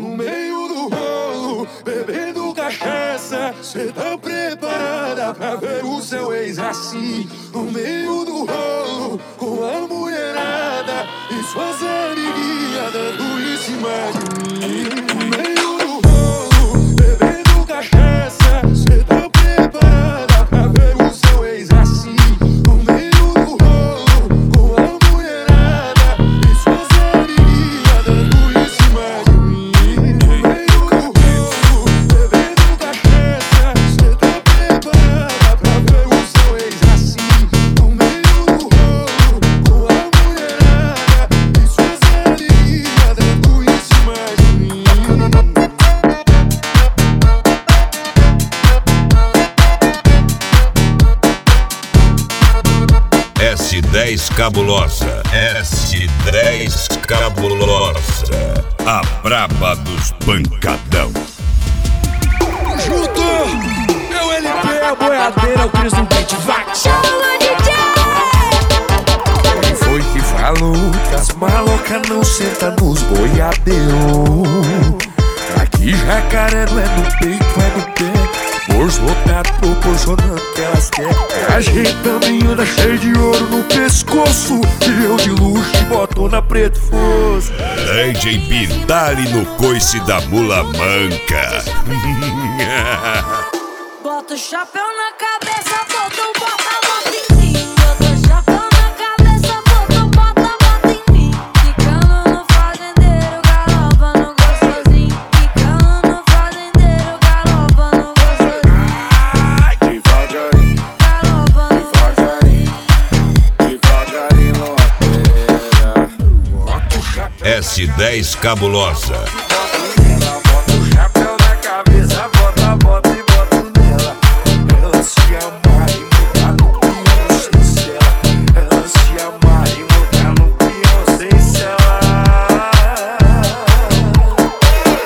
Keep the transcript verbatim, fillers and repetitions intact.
no meio do rolo, bebendo cachaça. Cê tá preparada pra ver o seu ex assim, no meio do rolo, com a mulherada e suas amiguinhas dando em cima de mim. No meio do rolo, bebendo cachaça. Cê tá preparada pra ver o seu ex assim, no meio do rolo, com a mulherada e suas amiguinhas dando em cima de mim. No meio do rolo, bebendo cachaça. Cê tá preparada pra ver o seu ex assim, no meio do rolo, com a mulherada e suas amiguinhas dando em cima de mim. S dez Cabulosa, S dez Cabulosa, a braba dos pancadão. Junto, meu L P, a boiadeira, o Cris no beat, vai! Chama D J! Quem foi que falou que as malocas não sentam nos boiadeiros? Aqui jacaré não é no peito, é no pé. Bolso lotado proporcionando que elas querem. Ajeitando anda cheio de ouro no pescoço, e eu de luxo e boto na preto fosse. D J Bidali no coice da mula manca. Bota o chapéu na cabeça, bota o bota-bota em mim. Bota o chapéu na cabeça, bota o bota-bota em mim. Ficando no fazendeiro, galopa no gostosinho. Ficando no fazendeiro, galopa no gostosinho. Devagarinho, Galopa no devagarinho, devagarinho, loteira. Bota o chapéu, S dez Cabulosa. bota o chapéu na cabeça, bota, bota.